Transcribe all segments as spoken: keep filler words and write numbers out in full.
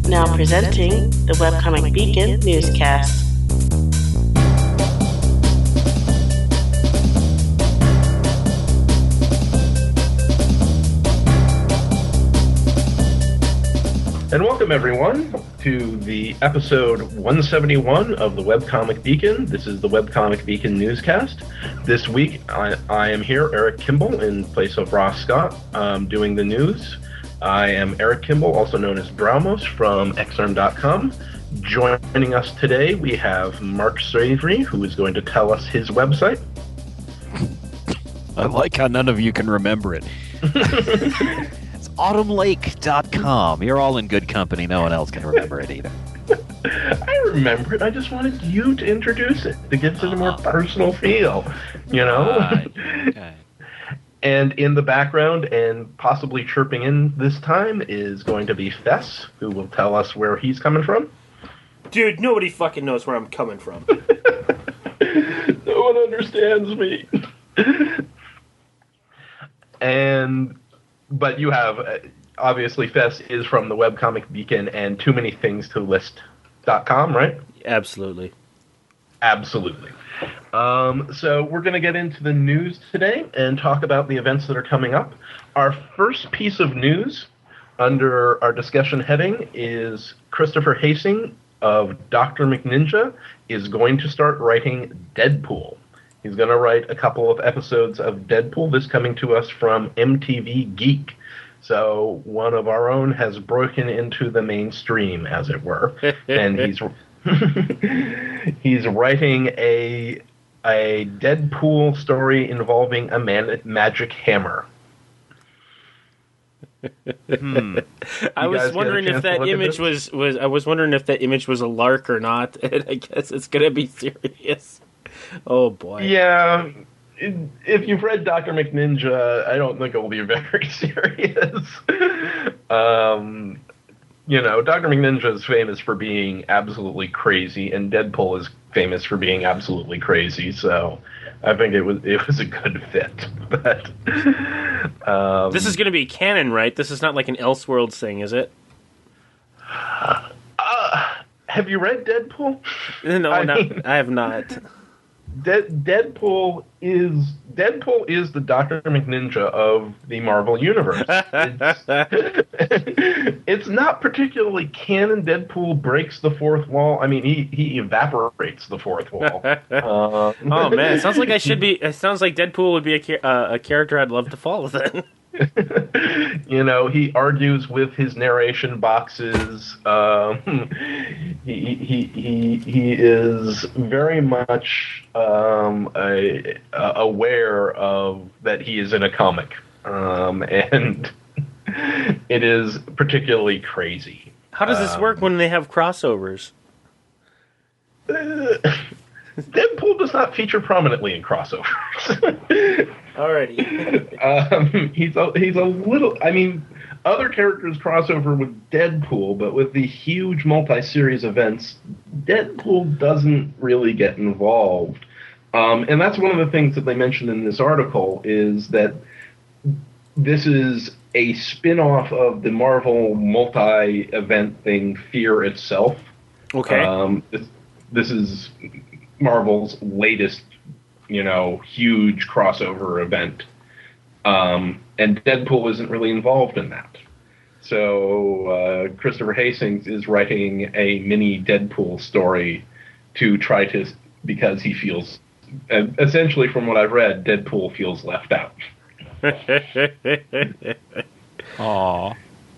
Now presenting the Webcomic Beacon newscast. And welcome everyone to the episode one seventy-one of the Webcomic Beacon. This is the Webcomic Beacon newscast. This week I, I am here, Eric Kimball, in place of Ross Scott, um, doing the news. I am Eric Kimball, also known as Browmos from X R M dot com. Joining us today we have Mark Savory, who is going to tell us his website. I like how none of you can remember it. autumn lake dot com. You're all in good company. No one else can remember it either. I remember it. I just wanted you to introduce it, to give it a more personal feel, you know? Uh, okay. And in the background, and possibly chirping in this time, is going to be Fess, who will tell us where he's coming from. Dude, nobody fucking knows where I'm coming from. No one understands me. And... But you have, uh, obviously, Fess is from the Webcomic Beacon and too many things to list dot com, right? Absolutely. Absolutely. Um, so we're going to get into the news today and talk about the events that are coming up. Our first piece of news under our discussion heading is Christopher Hastings of Doctor McNinja is going to start writing Deadpool. He's going to write a couple of episodes of Deadpool. This coming to us from M T V Geek. So one of our own has broken into the mainstream, as it were, and he's he's writing a a Deadpool story involving a man, magic hammer. hmm. I was wondering if that image was, was I was wondering if that image was a lark or not. And I guess it's going to be serious. Oh, boy. Yeah, if you've read Doctor McNinja, I don't think it will be very serious. um, you know, Doctor McNinja is famous for being absolutely crazy, and Deadpool is famous for being absolutely crazy, so I think it was it was a good fit. But um, this is going to be canon, right? This is not like an Elseworlds thing, is it? Uh, have you read Deadpool? No, I, not, mean, I have not. De- Deadpool is Deadpool is the Doctor McNinja of the Marvel Universe. It's, it's not particularly canon. Deadpool breaks the fourth wall. I mean, he, he evaporates the fourth wall. uh, oh man, it sounds like I should be. It sounds like Deadpool would be a, uh, a character I'd love to follow then. You know, he argues with his narration boxes. Um, he, he he he is very much um, a, a aware of that he is in a comic, um, and it is particularly crazy. How does this um, work when they have crossovers? Uh, Deadpool does not feature prominently in crossovers. Alrighty. um, he's a, he's a little. I mean, other characters cross over with Deadpool, but with the huge multi-series events, Deadpool doesn't really get involved. Um, and that's one of the things that they mentioned in this article is that this is a spin-off of the Marvel multi-event thing, Fear itself. Okay. Um, this, this is Marvel's latest, you know, huge crossover event. Um, and Deadpool isn't really involved in that. So uh, Christopher Hastings is writing a mini Deadpool story to try to, because he feels, uh, essentially from what I've read, Deadpool feels left out. Aww.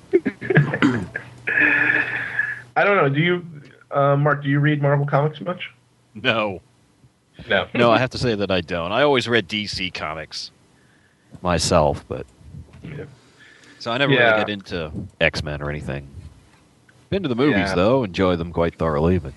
I don't know, do you, uh, Mark, do you read Marvel Comics much? No. No. No, I have to say that I don't. I always read D C Comics myself, but... Yeah. So I never Yeah. really get into X-Men or anything. Been to the movies, Yeah. though. Enjoy them quite thoroughly, but...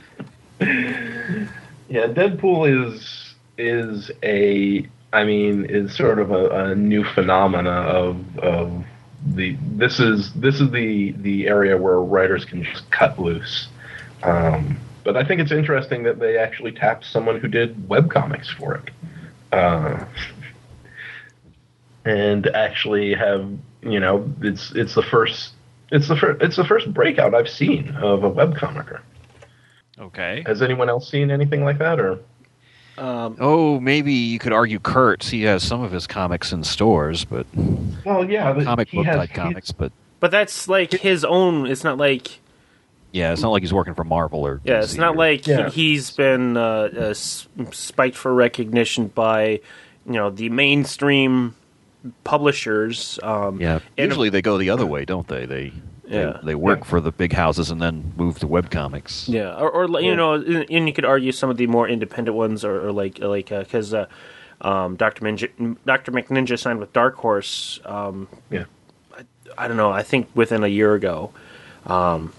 Yeah, Deadpool is is a, I mean, is sort of a, a new phenomena of of the. This is this is the the area where writers can just cut loose. Um, but I think it's interesting that they actually tapped someone who did webcomics for it, uh, and actually have, you know, it's it's the first It's the first. It's the first breakout I've seen of a webcomicer. Okay. Has anyone else seen anything like that, or? Um, oh, maybe you could argue Kurtz. He has some of his comics in stores, but well, yeah, but comic book has, type comics, but but that's like his own. It's not like yeah, it's not like he's working for Marvel or yeah, D C it's not or, like yeah. he's been uh, uh, spiked for recognition by you know the mainstream publishers. Um, yeah, usually they go the other way, don't they? They Yeah, they, they work yeah. for the big houses and then move to webcomics. Yeah, or, or you Yeah. know, and you could argue some of the more independent ones, or, or like like because uh, uh, um, Doctor Ninja, Doctor McNinja signed with Dark Horse. Um, Yeah. I, I don't know. I think within a year ago. Um,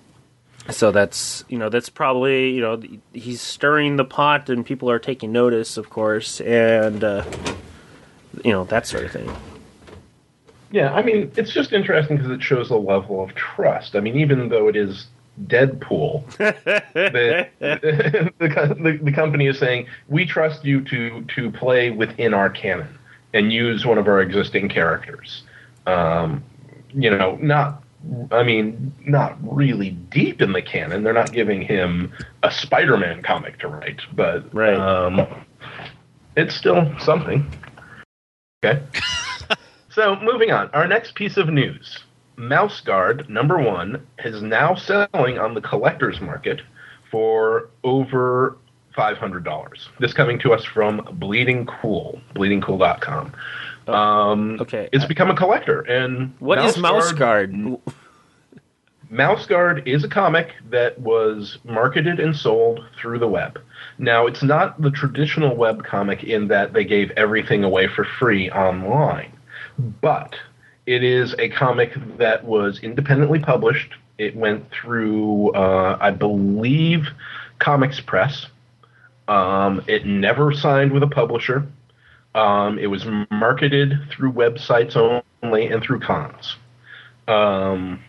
so that's you know that's probably you know he's stirring the pot and people are taking notice, of course, and uh, you know that sort of thing. Yeah, I mean, it's just interesting because it shows a level of trust. I mean, even though it is Deadpool, the, the, the, the company is saying, we trust you to, to play within our canon and use one of our existing characters. Um, you know, not, I mean, not really deep in the canon. They're not giving him a Spider-Man comic to write, but right. um, it's still something. Okay. So, moving on. Our next piece of news. Mouse Guard, number one, is now selling on the collector's market for over five hundred dollars. This coming to us from Bleeding Cool, bleeding cool dot com. Um, okay. It's become a collector. And what Mouse is Mouse Guard? Guard? Mouse Guard is a comic that was marketed and sold through the web. Now, it's not the traditional web comic in that they gave everything away for free online. But it is a comic that was independently published. It went through, uh, I believe, Comics Press. Um, it never signed with a publisher. Um, it was marketed through websites only and through cons. Um,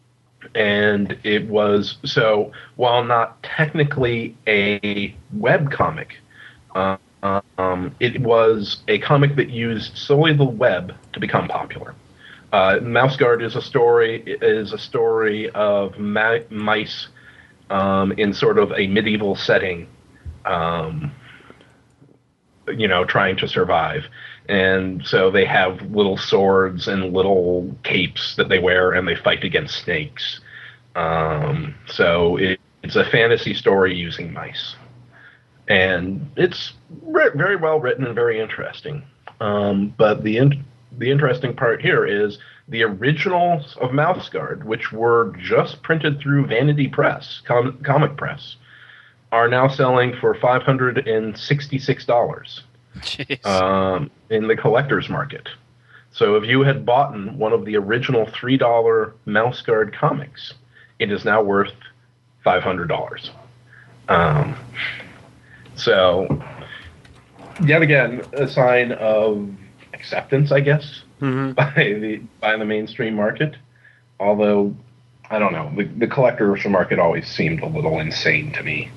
and it was, so while not technically a web comic, uh, Um, it was a comic that used solely the web to become popular. Uh, Mouse Guard is a story is a story of ma- mice um, in sort of a medieval setting, um, you know, trying to survive. And so they have little swords and little capes that they wear, and they fight against snakes. Um, so it, it's a fantasy story using mice. And it's re- very well written and very interesting. Um, but the in- the interesting part here is the originals of Mouse Guard, which were just printed through Vanity Press, Com- Comic Press, are now selling for five hundred sixty-six dollars um, in the collector's market. So if you had bought one of the original three dollar Mouse Guard comics, it is now worth five hundred dollars. Um... So, yet again, a sign of acceptance, I guess, mm-hmm. by the by the mainstream market. Although, I don't know, the, the collector's market always seemed a little insane to me.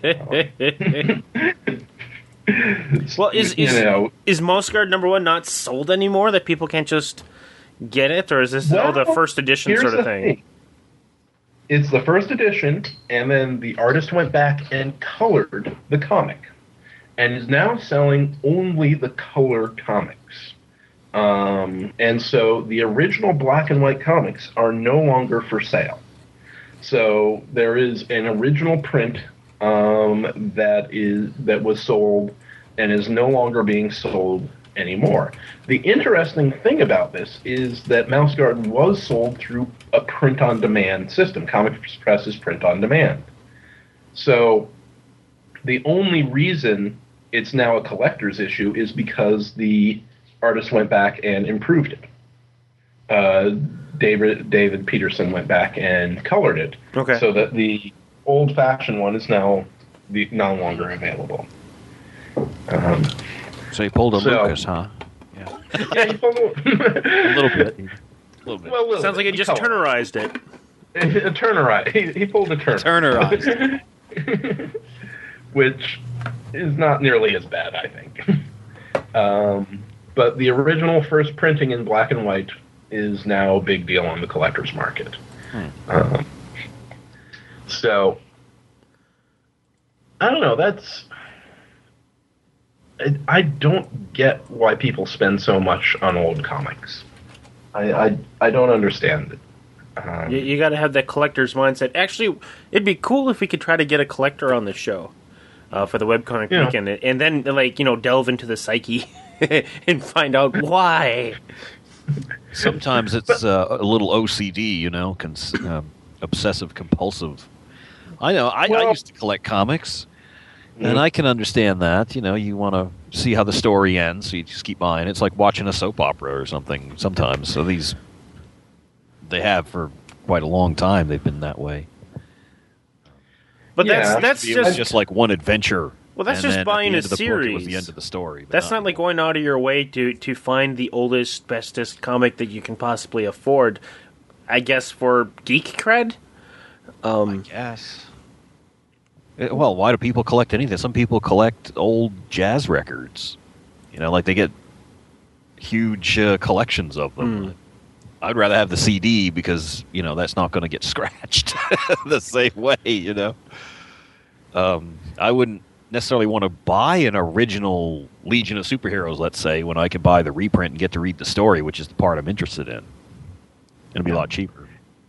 Well, is is, you know, is Mouse Guard number one not sold anymore? That people can't just get it, or is this well, oh, the first edition sort of thing? thing? It's the first edition, and then the artist went back and colored the comic, and is now selling only the color comics. Um, and so the original black and white comics are no longer for sale. So there is an original print um, that is that was sold and is no longer being sold anymore. The interesting thing about this is that Mouse Guard was sold through a print-on-demand system. Comics Press is print-on-demand. So the only reason it's now a collector's issue is because the artist went back and improved it. Uh, David David Peterson went back and colored it, okay. so that the old-fashioned one is now the, no longer available. Um, So he pulled a so, Lucas, huh? Yeah, yeah he pulled a, a little bit. A little bit. Well, a little Sounds bit. like it just turnerized it. A turnerized. He, he pulled a turner. Turnerized. Which is not nearly as bad, I think. Um, but the original first printing in black and white is now a big deal on the collector's market. Hmm. Um, so, I don't know, that's... I, I don't get why people spend so much on old comics. I, I, I don't understand it. Um, You, you got to have that collector's mindset. Actually, it'd be cool if we could try to get a collector on the show uh, for the webcomic Yeah. weekend, and then like you know delve into the psyche and find out why. Sometimes it's uh, a little O C D, you know, cons- um, obsessive compulsive. I know. I, I Well- used to collect comics, Mhm. and I can understand that. You know, you want to see how the story ends, so you just keep buying. It's like watching a soap opera or something. Sometimes, so these they have for quite a long time. They've been that way. But Yeah. that's that's It was just, just like one adventure. Well, that's and just then at buying the a end of the book, it was the series. end of the story. but that's not like going out of your way to to find the oldest, bestest comic that you can possibly afford. I guess for geek cred. Um, Yes. Well, why do people collect anything? Some people collect old jazz records. You know, like they get huge uh, collections of them. Mm. I'd rather have the C D because, you know, that's not going to get scratched the same way, you know. Um, I wouldn't necessarily want to buy an original Legion of Superheroes, let's say, when I could buy the reprint and get to read the story, which is the part I'm interested in. It'll be a lot cheaper.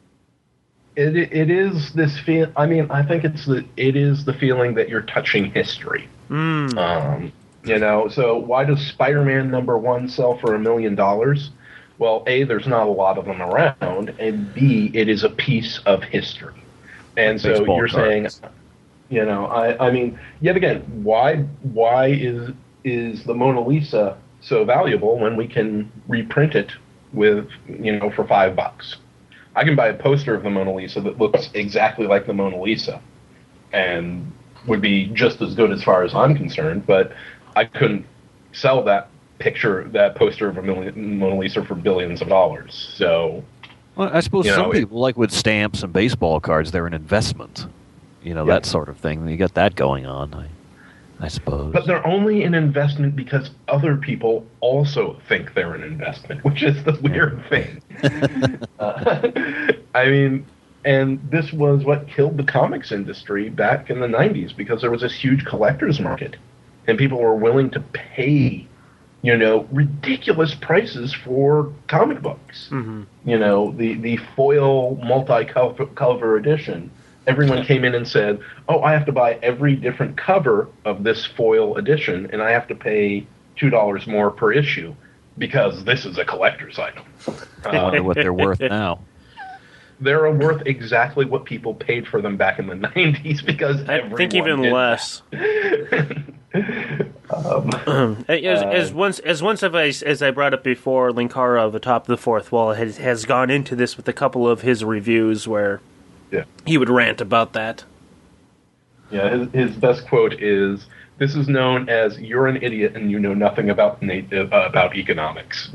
It it is this feel. I mean, I think it's the it is the feeling that you're touching history. mm, Um, you know, so why does Spider-Man number one sell for a million dollars? Well, A, there's not a lot of them around, and B, it is a piece of history. And so Baseball you're cards. saying, you know, I, I mean, yet again, why why is is the Mona Lisa so valuable when we can reprint it with, you know, for five bucks? I can buy a poster of the Mona Lisa that looks exactly like the Mona Lisa and would be just as good as far as I'm concerned, but I couldn't sell that picture, that poster of a million, Mona Lisa for billions of dollars. So, Well, I suppose You some know, it- people, like with stamps and baseball cards, they're an investment. You know, Yeah. that sort of thing. You got that going on, I, I suppose. but they're only an investment because other people also think they're an investment, which is the weird thing. uh, I mean, and this was what killed the comics industry back in the nineties because there was this huge collector's market, and people were willing to pay, you know, ridiculous prices for comic books. mhm. You know, the, the foil multi-cover edition. Everyone came in and said, oh, I have to buy every different cover of this foil edition, and I have to pay two dollars more per issue because this is a collector's item. I Uh, wonder what they're worth now. they're worth exactly what people paid for them back in the nineties because I think even everyone did less. um, As, Uh, as once as once of as, as I brought up before, Linkara of the Top of the Fourth Wall has has gone into this with a couple of his reviews where yeah. he would rant about that. Yeah, his, his best quote is, "This is known as you're an idiot and you know nothing about na- uh, about economics."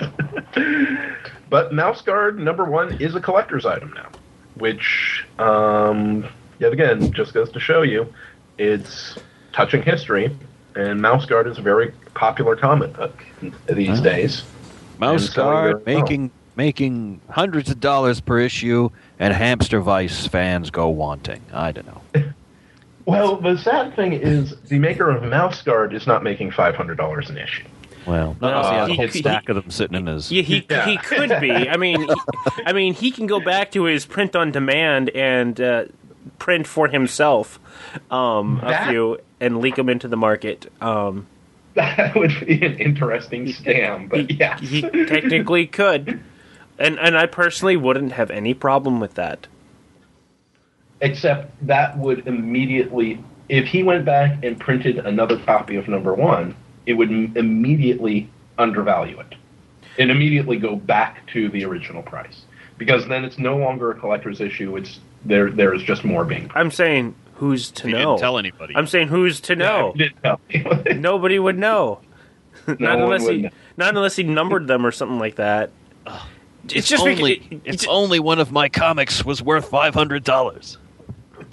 But Mouse Guard number one is a collector's item now, which, um, yet again, just goes to show you, it's touching history, and Mouse Guard is a very popular comic book these Ah. days. Mouse And selling Guard very well. making making hundreds of dollars per issue, and Hamster Vice fans go wanting. I don't know. Well, the sad thing is, the maker of Mouse Guard is not making five hundred dollars an issue. Well, not unless he has a he- whole he- stack of them sitting in his. Yeah, he Yeah. he could be. I mean, he, I mean, he can go back to his print on demand and uh, print for himself um, a That- few and leak them into the market. Um, That would be an interesting scam, but he, yes. he technically could, and and I personally wouldn't have any problem with that. Except that would immediately, if he went back and printed another copy of number one, it would m- immediately undervalue it. And immediately go back to the original price. Because then it's no longer a collector's issue, it's there there is just more being I'm saying who's to He know. didn't tell anybody. I'm saying who's to know. Yeah, he didn't tell me. Nobody would know. not one unless would he, know. not unless he numbered them or something like that. it's just only beca- it- it's it- only one of my comics was worth five hundred dollars.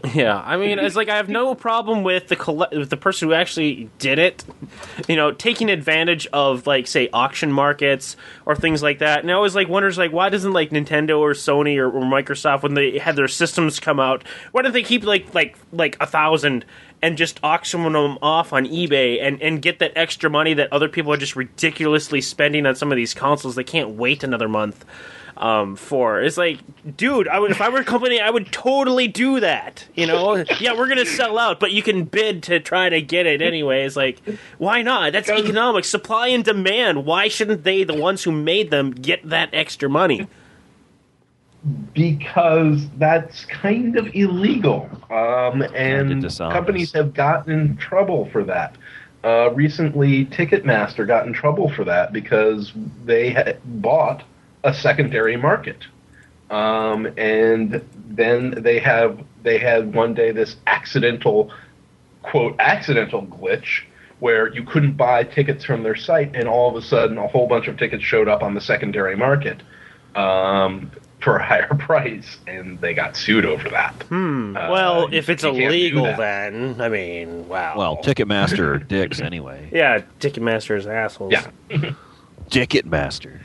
Yeah, I mean, it's like I have no problem with the coll- with the person who actually did it, you know, taking advantage of, like, say, auction markets or things like that. And I always, like, wonders, like, why doesn't, like, Nintendo or Sony or, or Microsoft, when they had their systems come out, why don't they keep, like, like, like a thousand and just auction them off on eBay and, and get that extra money that other people are just ridiculously spending on some of these consoles they can't wait another month um, for. It's like, dude, I would, if I were a company, I would totally do that. You know, yeah, we're gonna sell out, but you can bid to try to get it anyway. It's like, why not? That's economics, supply and demand. Why shouldn't they, the ones who made them, get that extra money? Because that's kind of illegal, um, and dishonest. companies have gotten in trouble for that. Uh, recently, Ticketmaster got in trouble for that because they had bought a secondary market, um, and then they have they had one day this accidental, quote, accidental glitch where you couldn't buy tickets from their site, and all of a sudden a whole bunch of tickets showed up on the secondary market um, for a higher price, and they got sued over that. Hmm. Uh, Well, if it's you can't do illegal, that. then, I mean, wow. Well, Ticketmaster are dicks anyway. Yeah, Ticketmaster's assholes. Yeah. Ticketmaster.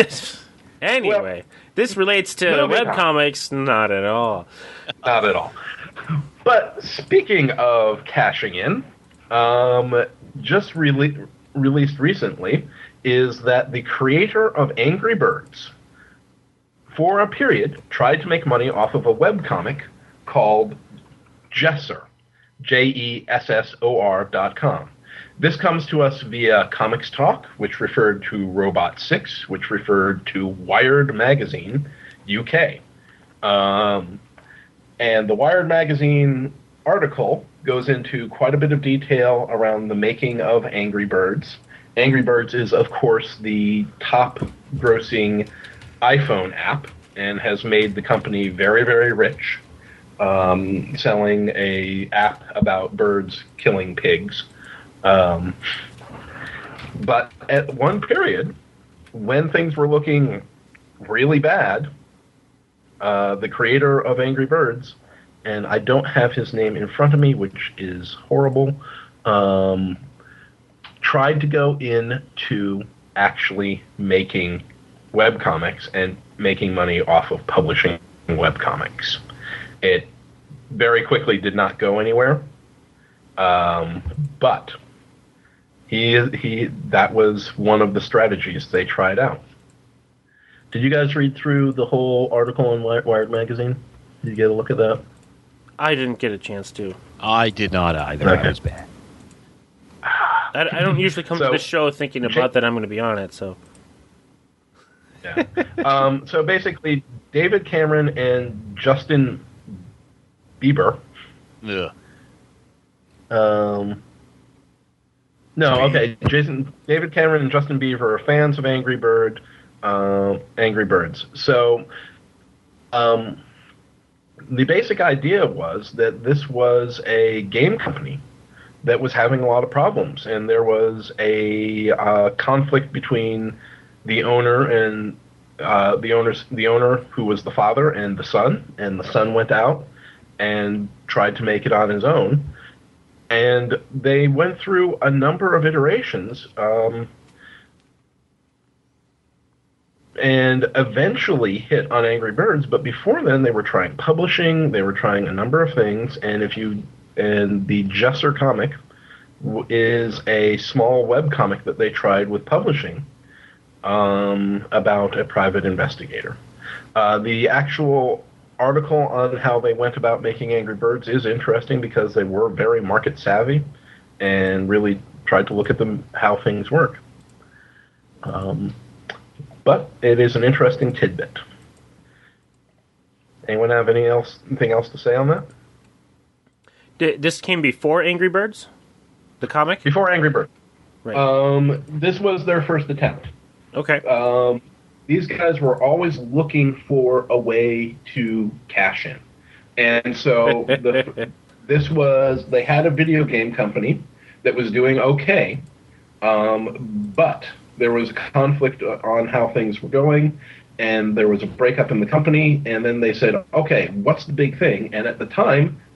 Anyway, this relates to moving on. webcomics, not at all. Not at all. But speaking of cashing in, um, just rele- released recently is that the creator of Angry Birds, for a period, tried to make money off of a webcomic called Jessor, J E S S O R dot com. This comes to us via Comics Talk, which referred to Robot six, which referred to Wired Magazine, U K. Um, and the Wired Magazine article goes into quite a bit of detail around the making of Angry Birds. Angry Birds is, of course, the top-grossing iPhone app and has made the company very, very rich, um, selling a app about birds killing pigs. Um, but at one period, when things were looking really bad, uh, the creator of Angry Birds, and I don't have his name in front of me, which is horrible, um, tried to go into actually making webcomics and making money off of publishing webcomics. It very quickly did not go anywhere, um, but he he that was one of the strategies they tried out. Did you guys read through the whole article on Wired Magazine? Did you get a look at that? I didn't get a chance to. I did not either. Okay. It was bad. I, I don't usually come So- to this show thinking about that I'm going to be on it, so. Yeah. um, so basically, David Cameron and Justin Bieber. Ugh. Um, no, okay. Jason, David Cameron and Justin Bieber are fans of Angry Bird, uh, Angry Birds. So, um, the basic idea was that this was a game company that was having a lot of problems, and there was a uh, conflict between the owner and uh, the owner's the owner who was the father and the son, and the son went out and tried to make it on his own. And they went through a number of iterations, um, and eventually hit on Angry Birds. But before then, they were trying publishing. They were trying a number of things. And if you and the Jessor comic w- is a small web comic that they tried with publishing um, about a private investigator. Uh, the actual article on how they went about making Angry Birds is interesting because they were very market savvy and really tried to look at them how things work. Um, but it is an interesting tidbit. Anyone have any else anything else to say on that? D- this came before Angry Birds? The comic? Before Angry Birds. Right. Um, this was their first attempt. Okay. Um, these guys were always looking for a way to cash in. And so the, this was, they had a video game company that was doing okay, um, but there was a conflict on how things were going, and there was a breakup in the company, and then they said, okay, what's the big thing? And at the time,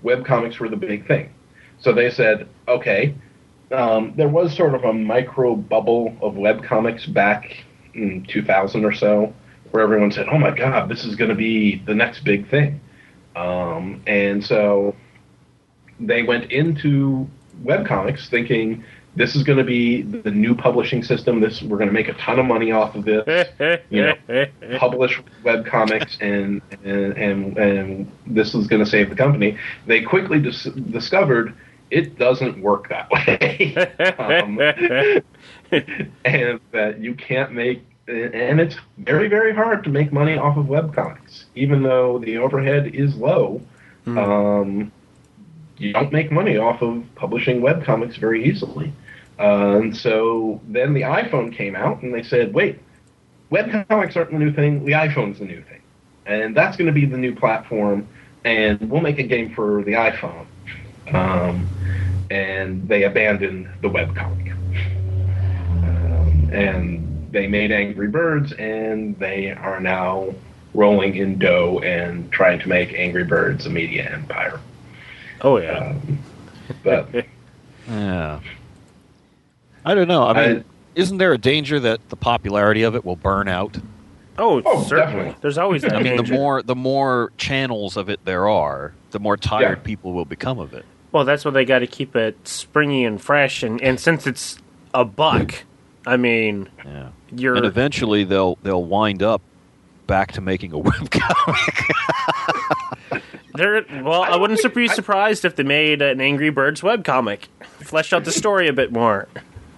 webcomics were the big thing. So they said, okay, um, there was sort of a micro bubble of webcomics back in two thousand or so, where everyone said, oh my God, this is going to be the next big thing. Um, and so they went into webcomics thinking, this is going to be the new publishing system. This we're going to make a ton of money off of this. You know, publish webcomics, and and and and this is going to save the company. They quickly dis- discovered it doesn't work that way, um, and that you can't make. And it's very very hard to make money off of webcomics, even though the overhead is low. Mm. Um, you don't make money off of publishing webcomics very easily. Uh, and so then the iPhone came out, and they said, wait, webcomics aren't the new thing, the iPhone's the new thing. And that's going to be the new platform, and we'll make a game for the iPhone. Um, and they abandoned the webcomic. Um, and they made Angry Birds, and they are now rolling in dough and trying to make Angry Birds a media empire. Oh, yeah. Um, but... yeah. I don't know. I mean, I, isn't there a danger that the popularity of it will burn out? Oh, oh certainly. Definitely. There's always that I mean, danger. the more the more channels of it there are, the more tired yeah. people will become of it. Well, that's why they got to keep it springy and fresh, and, and since it's a buck, I mean, yeah. you're and eventually they'll they'll wind up back to making a webcomic. There, well, I, I wouldn't be surprised if they made an Angry Birds webcomic, fleshed out the story a bit more.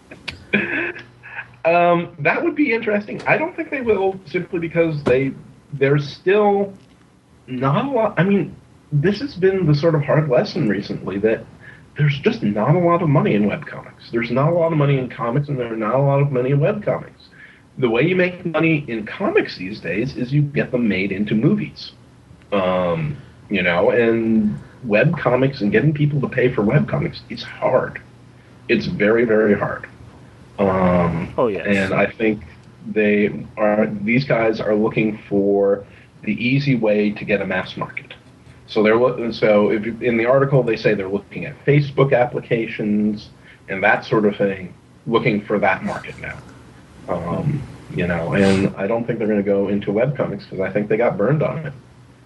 Um, that would be interesting. I don't think they will, simply because they there's still not a lot. I mean, this has been the sort of hard lesson recently that there's just not a lot of money in webcomics. There's not a lot of money in comics, and there's not a lot of money in webcomics. The way you make money in comics these days is you get them made into movies. Um, you know, and webcomics and getting people to pay for webcomics is hard. It's very, very hard. Um, oh yes. And I think they are. These guys are looking for the easy way to get a mass market. So they're looking. So if you, in the article they say they're looking at Facebook applications and that sort of thing, looking for that market now. Um, you know, and I don't think they're going to go into webcomics because I think they got burned on it.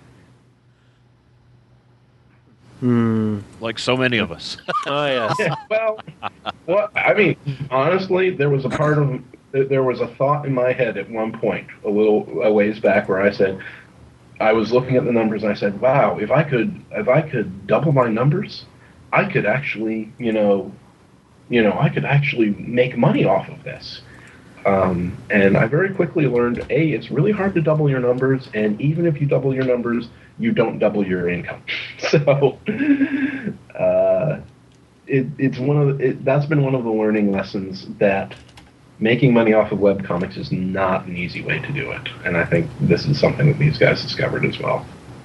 Hmm. Like so many of us. Oh yes. Yeah, well, well, I mean, honestly, there was a part of there was a thought in my head at one point, a little a ways back, where I said, I was looking at the numbers and I said, "Wow, if I could, if I could double my numbers, I could actually, you know, you know, I could actually make money off of this." Um, and I very quickly learned, A, it's really hard to double your numbers, and even if you double your numbers, you don't double your income. So uh, it, it's one of the, it, that's been one of the learning lessons, that making money off of webcomics is not an easy way to do it. And I think this is something that these guys discovered as well.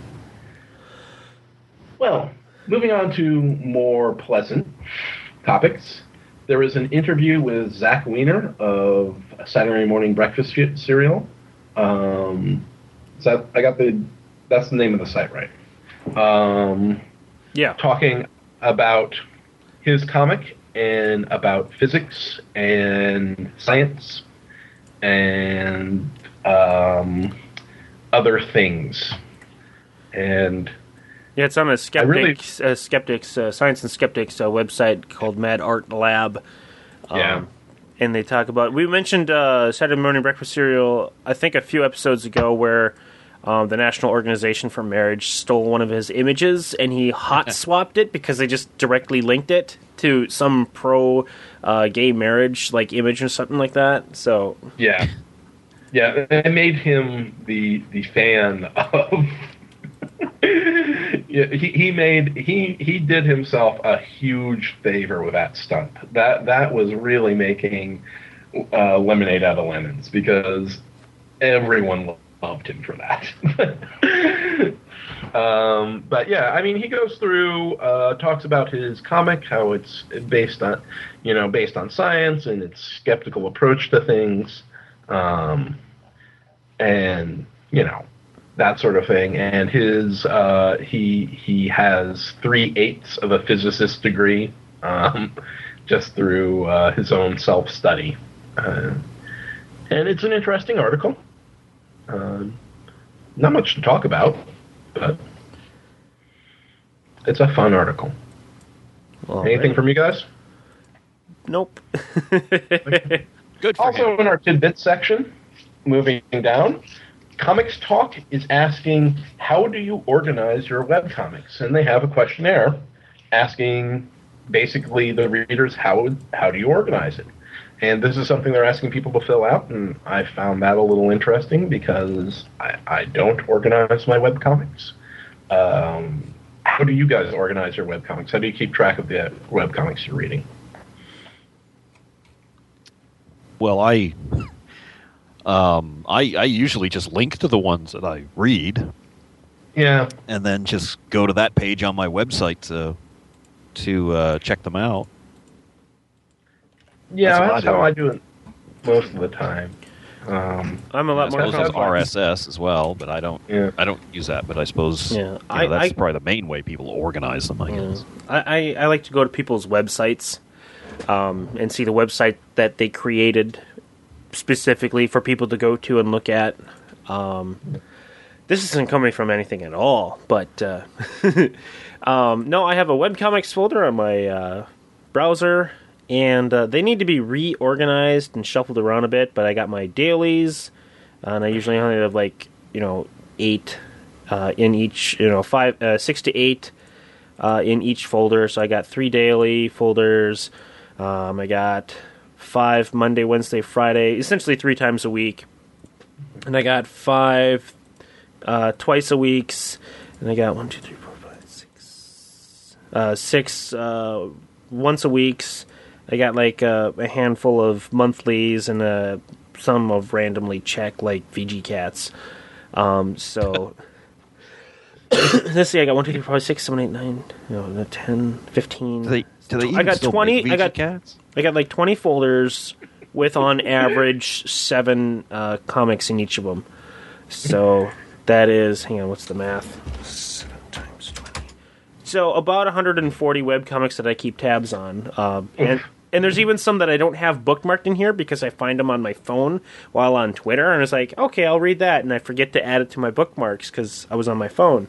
Well, moving on to more pleasant topics. There was an interview with Zach Weiner of Saturday Morning Breakfast Cereal. Um, so I got the that's the name of the site, right? Um, yeah. Talking about his comic and about physics and science and um, other things. And yeah, it's on a skeptics, really, uh, skeptics, uh, science and skeptics uh, website called Mad Art Lab. Um, yeah, and they talk about. We mentioned uh, Saturday Morning Breakfast Cereal, I think, a few episodes ago, where um, the National Organization for Marriage stole one of his images and he hot swapped it because they just directly linked it to some pro uh, gay marriage like image or something like that. So yeah, yeah, it made him the the fan of. Yeah, he, he made he he did himself a huge favor with that stunt. That that was really making uh, lemonade out of lemons, because everyone loved him for that. um, but yeah, I mean, he goes through, uh, talks about his comic, how it's based on, you know, based on science and its skeptical approach to things, um, and you know. that sort of thing. And his uh, he he has three eighths of a physicist degree, um, just through uh, his own self study, uh, and it's an interesting article. Uh, not much to talk about, but it's a fun article. Well, Anything right. from you guys? Nope. Good for Also, him. in our tidbits section, moving down, Comics Talk is asking, how do you organize your webcomics? And they have a questionnaire asking basically the readers, how how do you organize it? And this is something they're asking people to fill out, and I found that a little interesting because I, I don't organize my webcomics. Um, how do you guys organize your webcomics? How do you keep track of the webcomics you're reading? Well, I, um, I, I usually just link to the ones that I read, Yeah. and then just go to that page on my website to to uh, check them out. Yeah, That's that's, what I do. how I do it most of the time. Um, I'm a I lot more suppose there's comfortable. R S S as well, but I don't. Yeah. I don't use that. But I suppose Yeah, you know, I- that's I- probably the main way people organize them. I Yeah. guess. I, I, I like to go to people's websites um, and see the website that they created specifically for people to go to and look at. Um, this isn't coming from anything at all, but uh, um, no, I have a webcomics folder on my uh, browser, and uh, they need to be reorganized and shuffled around a bit, but I got my dailies, and I usually only have like, you know, eight uh, in each, you know, five, uh, six to eight uh, in each folder. So I got three daily folders. Um, I got five Monday, Wednesday, Friday, essentially three times a week. And I got five uh, twice a weeks. And I got one, two, three, four, five, six, uh, six uh, once a weeks. I got like uh, a handful of monthlies and uh, some of randomly check like V G Cats. Um, so let's see, I got one, two, three, four, five, six, seven, eight, nine, you know, ten, fifteen. Do they? Do they I even got still twenty. make I got V G Cats? I got like twenty folders with on average seven uh, comics in each of them. So that is, hang on, what's the math? Seven times twenty. So about one hundred forty webcomics that I keep tabs on, um, and and there's even some that I don't have bookmarked in here because I find them on my phone while on Twitter, and it's like, okay, I'll read that, and I forget to add it to my bookmarks because I was on my phone.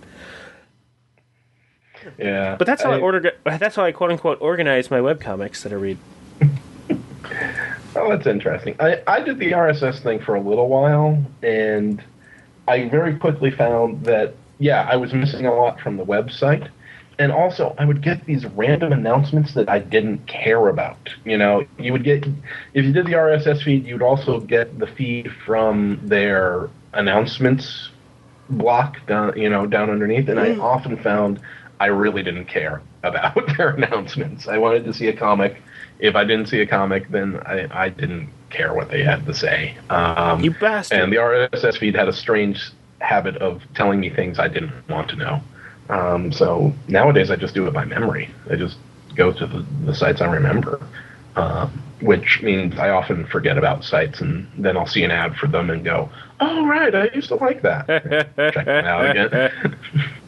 Yeah. But that's how I, I order. That's how I quote unquote organize my webcomics that I read. Oh, that's interesting. I, I did the R S S thing for a little while, and I very quickly found that, yeah, I was missing a lot from the website. And also, I would get these random announcements that I didn't care about. You know, you would get, if you did the R S S feed, you'd also get the feed from their announcements block down, you know, down underneath. And I often found I really didn't care about their announcements. I wanted to see a comic. If I didn't see a comic, then I, I didn't care what they had to say. Um, You bastard. And the R S S feed had a strange habit of telling me things I didn't want to know. Um, so nowadays I just do it by memory. I just go to the, the sites I remember, um, which means I often forget about sites, and then I'll see an ad for them and go, oh, right, I used to like that. Check that out again.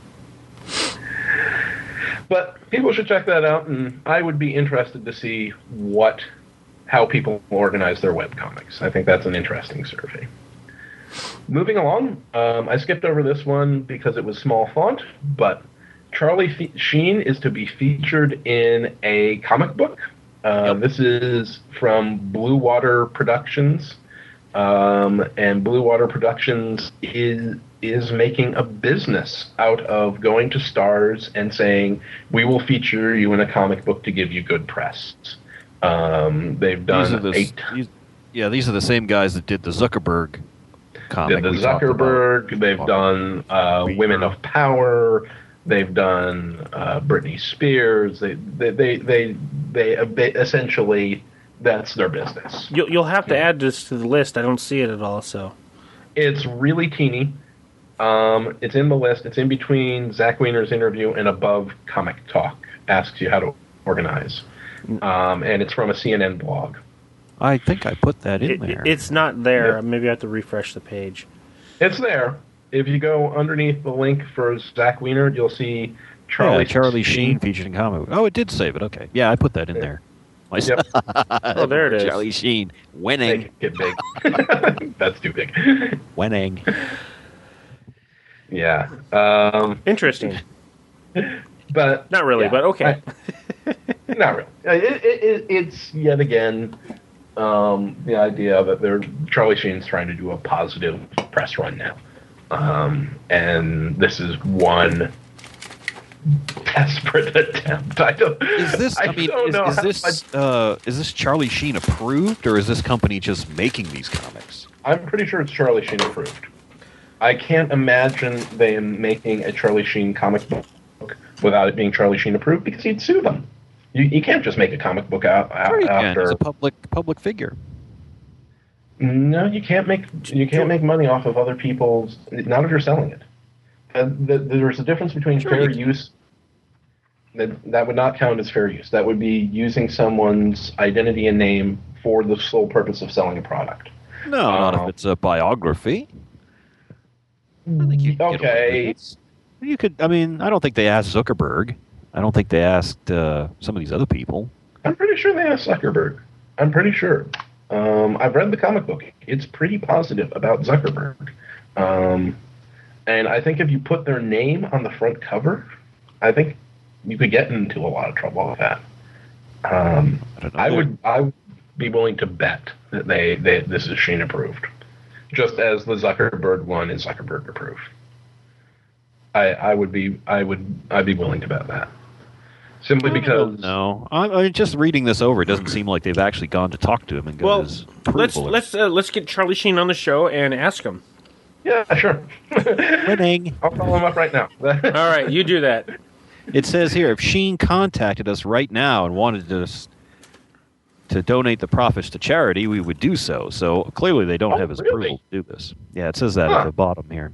But people should check that out, and I would be interested to see what, how people organize their webcomics. I think that's an interesting survey. Moving along, um, I skipped over this one because it was small font, but Charlie Fe- Sheen is to be featured in a comic book. Uh, Yep. This is from Blue Water Productions, um, and Blue Water Productions is is making a business out of going to stars and saying, we will feature you in a comic book to give you good press. Um, they've These are done the, eight... these, yeah, these are the same guys that did the Zuckerberg comic. Did the we talked about. Zuckerberg, they've done uh, We Women were- of Power, they've done uh, Britney Spears. They, they, they, they, they, they essentially, that's their business. You'll, you'll have to add this to the list. I don't see it at all. So It's really teeny. Um, it's in the list. It's in between Zach Wiener's interview and above Comic Talk. Asks you how to organize, um, and it's from a C N N blog. I think I put that in it, there. it's not there. Yeah. Maybe I have to refresh the page. It's there. if you go underneath the link for Zach Wiener, you'll see Charlie, yeah, Charlie Sheen featured in comic book. Oh, it did save it. Okay. Yeah, I put that in Yeah. there. Yep. Oh, there it is. Charlie Sheen winning. Make it big. That's too big. Winning. Yeah. Um, Interesting. but Not really, yeah, but okay. I- not really. It, it, it, it's yet again um, the idea that they're Charlie Sheen's trying to do a positive press run now, um, and this is one desperate attempt. I don't. Is this? I, I mean, don't is, know is how this uh, is this Charlie Sheen approved, or is this company just making these comics? I'm pretty sure it's Charlie Sheen approved. I can't imagine them making a Charlie Sheen comic book without it being Charlie Sheen approved because he'd sue them. You, you can't just make a comic book out, out Sure you can. after. He's a public public figure. No, you can't make you can't make money off of other people's. Not if you're selling it. And the, there's a difference between Sure fair you can. use. That that would not count as fair use. That would be using someone's identity and name for the sole purpose of selling a product. No, not Uh, if it's a biography. I think you can get away Okay. with it. You could. I mean, I don't think they asked Zuckerberg. I don't think they asked uh, some of these other people. I'm pretty sure they asked Zuckerberg. I'm pretty sure. Um, I've read the comic book. It's pretty positive about Zuckerberg. Um, and I think if you put their name on the front cover, I think you could get into a lot of trouble with that. Um, I don't know. I would I would be willing to bet that they, they this is Sheen approved, just as the Zuckerberg one is Zuckerberg approved. I I would be I would I'd be willing to bet that. Simply because no, I, I just reading this over. It doesn't seem like they've actually gone to talk to him and got Well, his let's approval. let's uh, let's get Charlie Sheen on the show and ask him. yeah, sure. Winning. I'll call him up right now. All right, you do that. It says here, if Sheen contacted us right now and wanted us to donate the profits to charity, we would do so. So clearly they don't Oh, have his really? approval to do this. Yeah, it says that Huh. at the bottom here.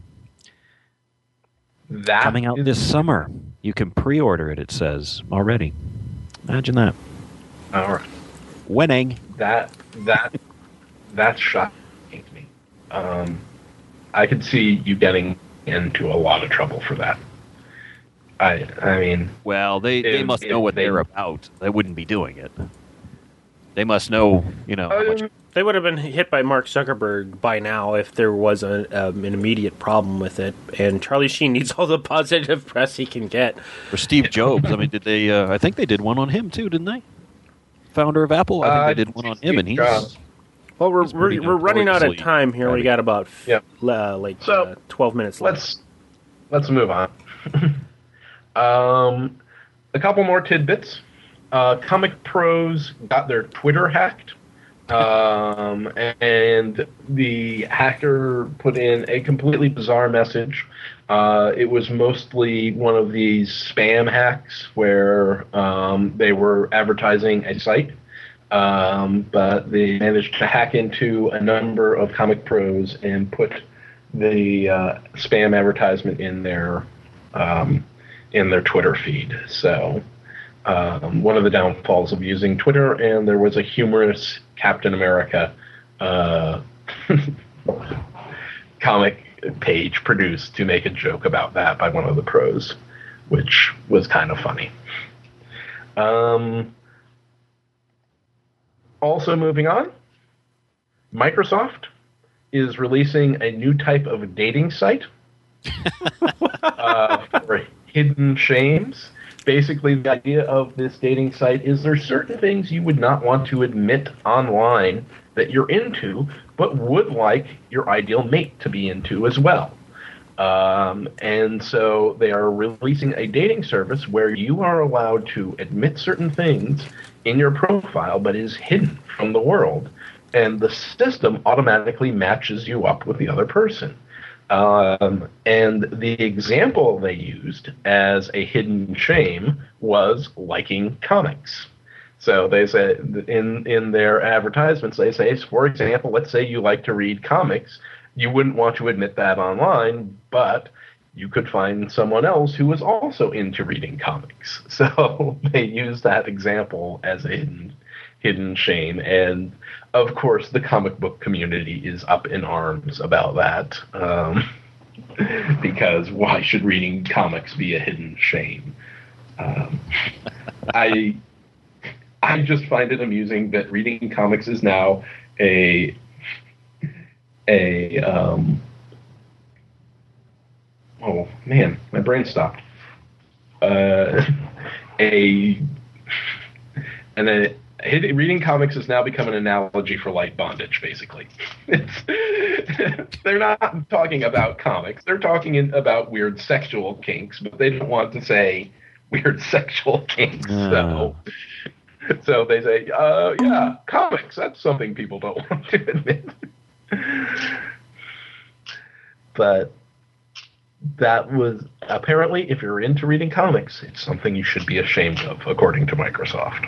That Coming out is- this summer. You can pre-order it, it says, already. Imagine that. All right. Winning. That that that's shocking to me. Um, I could see you getting into a lot of trouble for that. I I mean, Well, they, they If- must if know what they- they're about. They wouldn't be doing it. They must know, you know, how much. um, They would have been hit by Mark Zuckerberg by now if there was a, um, an immediate problem with it. And Charlie Sheen needs all the positive press he can get. For Steve Jobs, I mean, did they? Uh, I think they did one on him too, didn't they? Founder of Apple, I think Uh, they did one on him, and he's Jobs. Well, we're He's pretty we're, we're running out of notoriously time here. We heavy. got about f- Yep. uh, like So, uh, twelve minutes left. Let's let's move on. um, a couple more tidbits. Uh, Comic Pros got their Twitter hacked, um, and the hacker put in a completely bizarre message. Uh, it was mostly one of these spam hacks where um, they were advertising a site, um, but they managed to hack into a number of Comic Pros and put the uh, spam advertisement in their um, in their Twitter feed. So um, one of the downfalls of using Twitter, and there was a humorous Captain America uh, comic page produced to make a joke about that by one of the pros, which was kind of funny. Um, also moving on, Microsoft is releasing a new type of dating site uh, for hidden shames. Basically, the idea of this dating site is there's certain things you would not want to admit online that you're into, but would like your ideal mate to be into as well. Um, and so they are releasing a dating service where you are allowed to admit certain things in your profile, but is hidden from the world. And the system automatically matches you up with the other person. Um, and the example they used as a hidden shame was liking comics. So they say in in their advertisements, they say, for example, let's say you like to read comics. You wouldn't want to admit that online, but you could find someone else who was also into reading comics. So they use that example as a hidden, hidden shame. And of course, the comic book community is up in arms about that. Um, because why should reading comics be a hidden shame? Um, I I just find it amusing that reading comics is now a a um, oh man, my brain stopped. Uh, a and then reading comics has now become an analogy for light bondage. Basically, it's, they're not talking about comics; they're talking in, about weird sexual kinks, but they don't want to say weird sexual kinks. Uh. So, so they say, uh, "Yeah, comics. That's something people don't want to admit." But that was apparently, if you're into reading comics, it's something you should be ashamed of, according to Microsoft.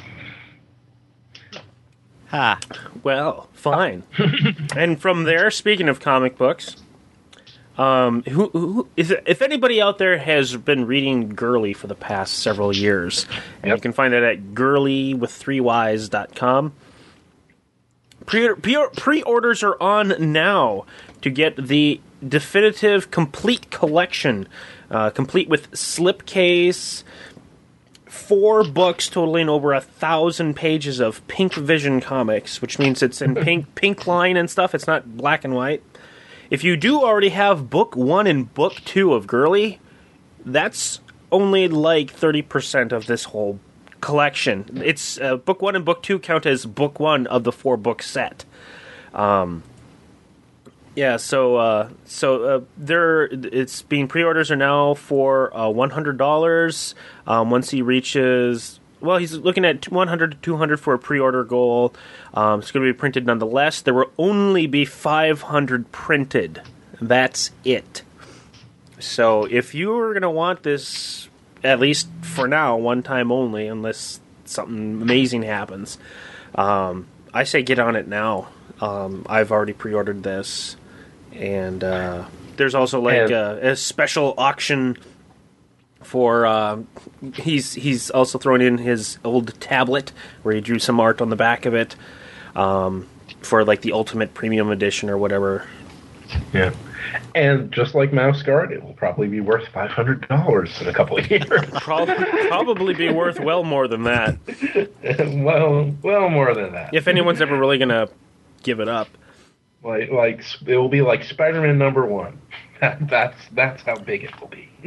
Ha. Well, fine. And from there, speaking of comic books, um, who, who is it, if anybody out there has been reading Girly for the past several years, and yep. you can find that at girly with three Y's dot com. Pre, pre, pre-orders are on now to get the definitive complete collection, uh, complete with slipcase, four books totaling over a thousand pages of Pink Vision comics, which means it's in pink pink line and stuff. It's not black and white. If you do already have book one and book two of Girly, that's only like thirty percent of this whole collection. It's uh, book one and book two count as book one of the four book set. Um, yeah, so uh, so uh, there, it's being pre-orders are now for uh, one hundred dollars. Um, once he reaches, well, he's looking at one hundred to two hundred for a pre-order goal. Um, it's going to be printed nonetheless. There will only be five hundred printed. That's it. So if you're going to want this, at least for now, one time only, unless something amazing happens, um, I say get on it now. Um, I've already pre-ordered this. And uh, there's also like a, a special auction for. Uh, he's he's also thrown in his old tablet where he drew some art on the back of it um, for like the Ultimate Premium Edition or whatever. Yeah, and just like Mouse Guard, it will probably be worth five hundred dollars in a couple of years. probably, probably be worth well more than that. well, well more than that. If anyone's ever really gonna give it up. Like, like it will be like Spider-Man number one. That, that's that's how big it will be.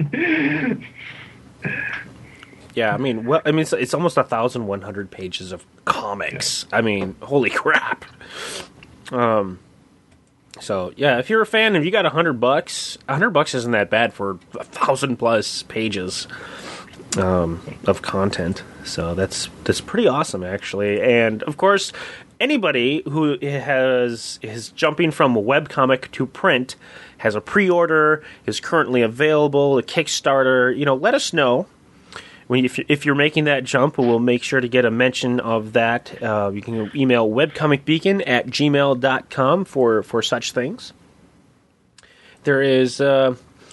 Yeah, I mean, well, I mean, it's, it's almost a thousand one hundred pages of comics. Yeah. I mean, holy crap! Um, so yeah, if you're a fan, if you got a hundred bucks, a hundred bucks isn't that bad for a thousand plus pages um, of content. So that's that's pretty awesome, actually. And of course, anybody who has is jumping from webcomic to print, has a pre-order, is currently available, a Kickstarter, you know, let us know. When if, if you're making that jump, we'll make sure to get a mention of that. Uh, you can email webcomicbeacon at gmail dot com for, for such things. There is uh,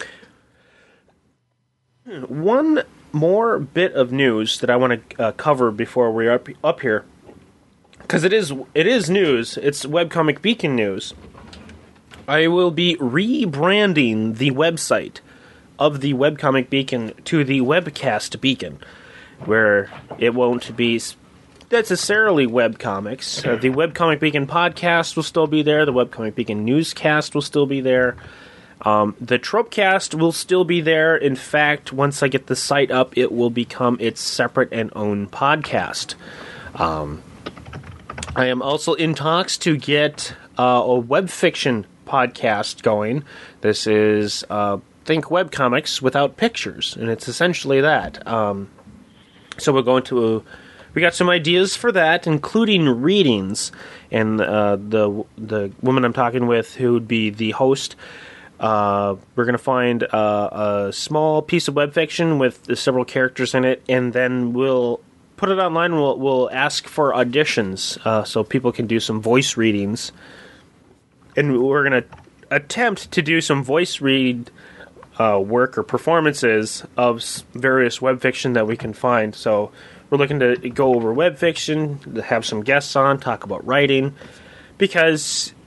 one more bit of news that I want to uh, cover before we're up, up here. Because it is it is news. It's Webcomic Beacon news. I will be rebranding the website of the Webcomic Beacon to the Webcast Beacon, where it won't be necessarily webcomics. Uh, the Webcomic Beacon podcast will still be there. The Webcomic Beacon newscast will still be there. Um, the Tropecast will still be there. In fact, once I get the site up, it will become its separate and own podcast. Um... I am also in talks to get uh, a web fiction podcast going. This is uh, think webcomics without pictures, and it's essentially that. Um, so we're going to, we got some ideas for that, including readings, and uh, the the woman I'm talking with, who would be the host. Uh, we're going to find uh, a small piece of web fiction with several characters in it, and then we'll put it online. And we'll we'll ask for auditions uh, so people can do some voice readings, and we're going to attempt to do some voice read uh, work or performances of various web fiction that we can find. So we're looking to go over web fiction, to have some guests on, talk about writing, because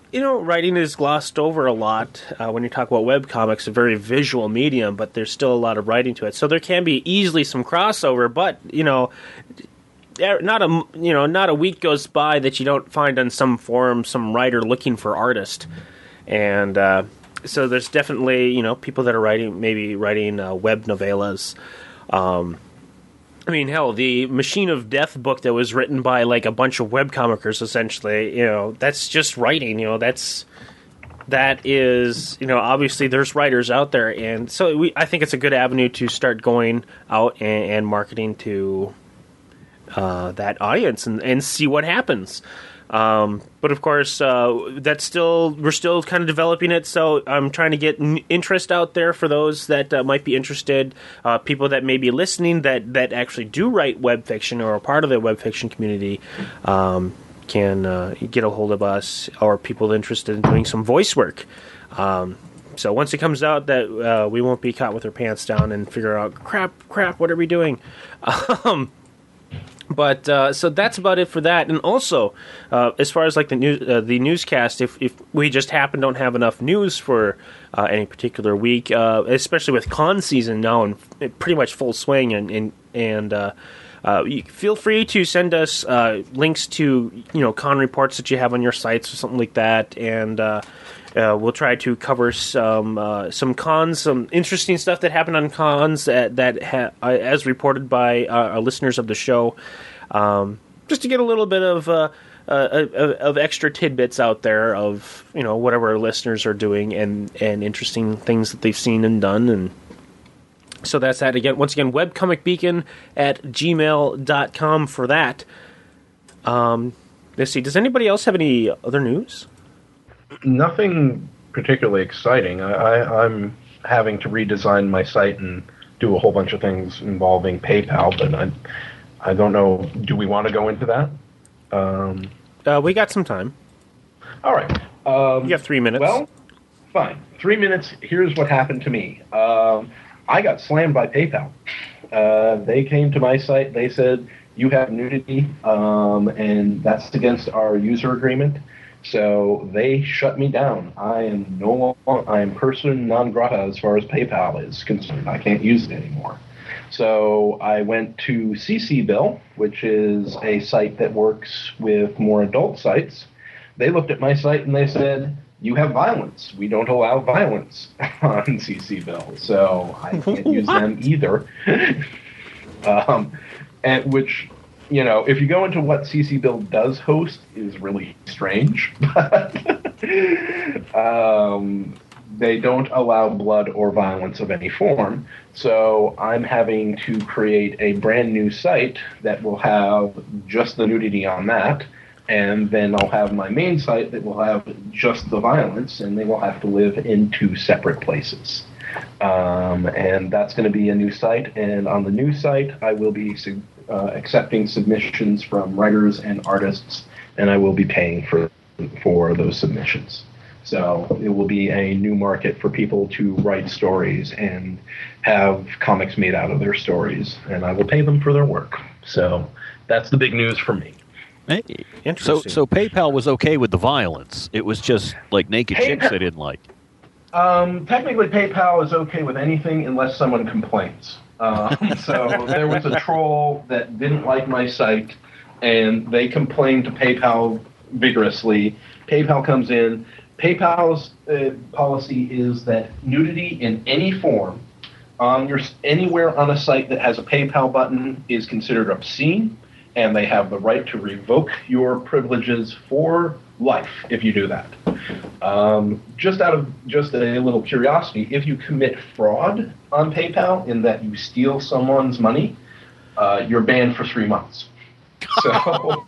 you know, writing is glossed over a lot uh, when you talk about webcomics, a very visual medium, but there's still a lot of writing to it. So there can be easily some crossover, but, you know, not a, you know, not a week goes by that you don't find on some forum some writer looking for artist. And uh, so there's definitely, you know, people that are writing, maybe writing uh, web novellas. Um, I mean, hell, the Machine of Death book that was written by, like, a bunch of webcomicers, essentially, you know, that's just writing, you know, that's, that is, you know, obviously there's writers out there, and so we, I think it's a good avenue to start going out and, and marketing to uh, that audience and, and see what happens. Um, but of course, uh, that's still, we're still kind of developing it, so I'm trying to get n- interest out there for those that uh, might be interested, uh, people that may be listening that, that actually do write web fiction or are part of the web fiction community, um, can uh, get a hold of us, or people interested in doing some voice work. Um, so once it comes out, that uh, we won't be caught with our pants down and figure out, crap, crap, what are we doing? Um, But uh, so that's about it for that. And also, uh, as far as like the news, uh, the newscast, if if we just happen don't have enough news for uh, any particular week, uh, especially with con season now in pretty much full swing, and and, and uh, uh, you feel free to send us uh, links to, you know, con reports that you have on your sites or something like that, and uh, uh, we'll try to cover some uh, some cons, some interesting stuff that happened on cons that that ha- uh, as reported by uh, our listeners of the show. Um, just to get a little bit of uh, uh, of extra tidbits out there of, you know, whatever our listeners are doing and, and interesting things that they've seen and done. And so that's that. Again, once again, webcomicbeacon at gmail dot com for that. Um, let's see. Does anybody else have any other news? Nothing particularly exciting. I, I, I'm having to redesign my site and do a whole bunch of things involving PayPal, but I... I don't know. Do we want to go into that? Um, uh, we got some time. All right. Um, you have three minutes. Well, fine. Three minutes. Here's what happened to me. Um, I got slammed by PayPal. Uh, they came to my site. They said, you have nudity, um, and that's against our user agreement. So they shut me down. I am no longer, I am person non grata as far as PayPal is concerned. I can't use it anymore. So I went to C C Bill, which is a site that works with more adult sites. They looked at my site and they said, you have violence. We don't allow violence on C C Bill. So I can't use them either. um, and which, you know, if you go into what C C Bill does host is really strange. um, they don't allow blood or violence of any form. So I'm having to create a brand new site that will have just the nudity on that, and then I'll have my main site that will have just the violence, and they will have to live in two separate places. Um, and that's going to be a new site, and on the new site I will be uh, accepting submissions from writers and artists, and I will be paying for for those submissions. So it will be a new market for people to write stories and have comics made out of their stories, and I will pay them for their work. So that's the big news for me. Hey, Interesting. So, so PayPal was okay with the violence. It was just like naked PayPal- chicks they didn't like. Um, technically, PayPal is okay with anything unless someone complains. Um, so there was a troll that didn't like my site, and they complained to PayPal vigorously. PayPal comes in. PayPal's uh, policy is that nudity in any form on your anywhere on a site that has a PayPal button is considered obscene, and they have the right to revoke your privileges for life if you do that. Um, just out of just a little curiosity, if you commit fraud on PayPal in that you steal someone's money, uh, you're banned for three months. So.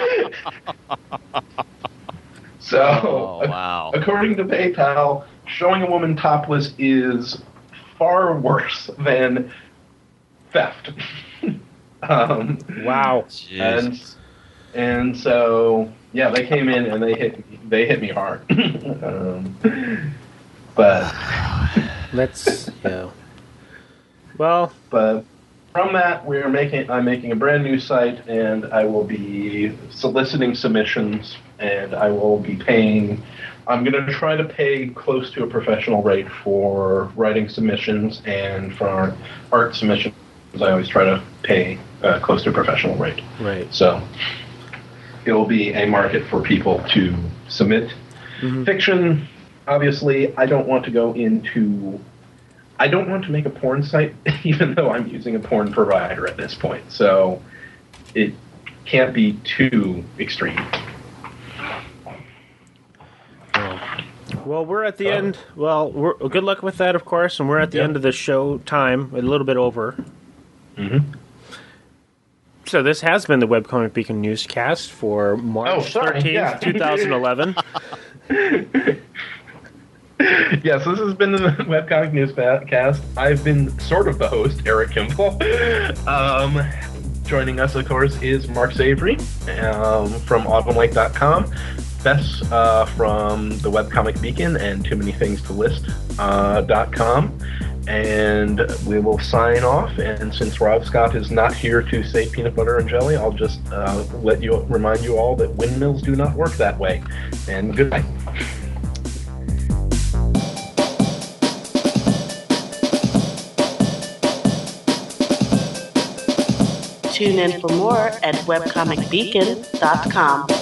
So, Oh, wow. according to PayPal, showing a woman topless is far worse than theft. um, Wow. and and so, yeah, they came in and they hit me, they hit me hard. um, but Let's, yeah. Well, but from that, we're making. I'm making a brand new site, and I will be soliciting submissions, and I will be paying. I'm going to try to pay close to a professional rate for writing submissions, and for art submissions, I always try to pay uh, close to a professional rate. Right. So it will be a market for people to submit mm-hmm. fiction. Obviously, I don't want to go into. I don't want to make a porn site, even though I'm using a porn provider at this point. So it can't be too extreme. Well, we're at the uh, end. Well, we're, good luck with that, of course, and we're at the yeah. end of the show time, a little bit over. Mm-hmm. So this has been the Webcomic Beacon newscast for March oh, thirteenth, yeah. twenty eleven. Yes, this has been the Webcomic Newscast. I've been sort of the host, Eric Kimball. Um, joining us, of course, is Mark Savory um, from autumn lake dot com. Bess uh, from the Webcomic Beacon and Too Many Things to List uh, dot com. And we will sign off. And since Rob Scott is not here to say peanut butter and jelly, I'll just uh, let you remind you all that windmills do not work that way. And good night. Tune in for more at webcomic beacon dot com.